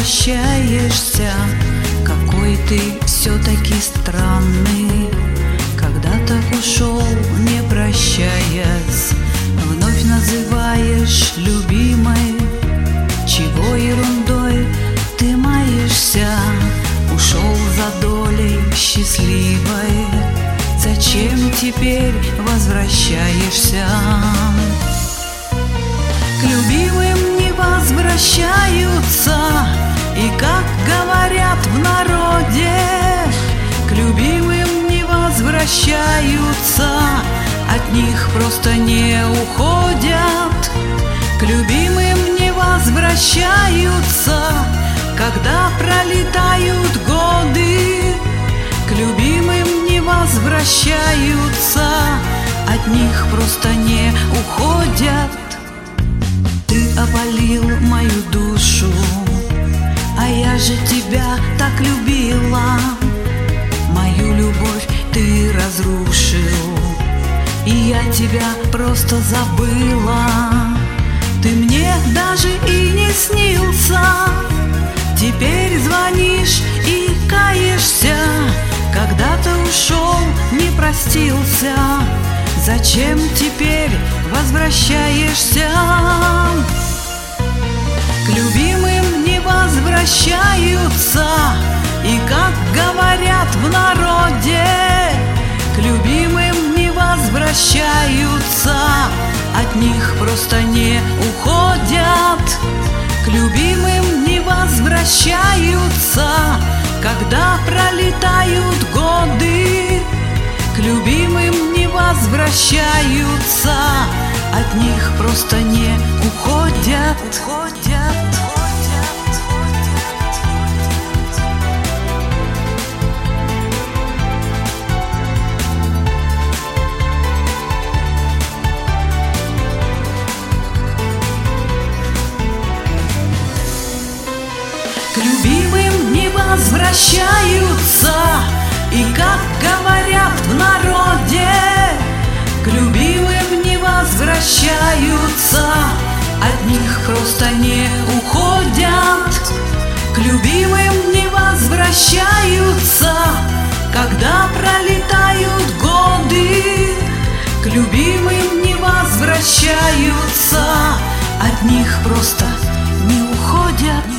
возвращаешься. Какой ты все-таки странный. Когда-то ушел, не прощаясь, вновь называешь любимой. Чего ерундой ты маешься? Ушел за долей счастливой. Зачем теперь возвращаешься? К любимым не возвращаются, и как говорят в народе, к любимым не возвращаются, от них просто не уходят. К любимым не возвращаются, когда пролетают годы. К любимым не возвращаются, от них просто не уходят. Ты опалил мою душу, а я же тебя так любила. Мою любовь ты разрушил, и я тебя просто забыла. Ты мне даже и не снился. Теперь звонишь и каешься. Когда-то ушел, не простился. Зачем теперь возвращаешься? К любимым не возвращаются, и как говорят в народе, к любимым не возвращаются, от них просто не уходят. К любимым не возвращаются, когда пролетают годы. К любимым не возвращаются, от них просто не уходят. К любимым не возвращаются, и как говорят в народе, к любимым не возвращаются, от них просто не уходят. К любимым не возвращаются, когда пролетают годы. К любимым не возвращаются, от них просто не уходят.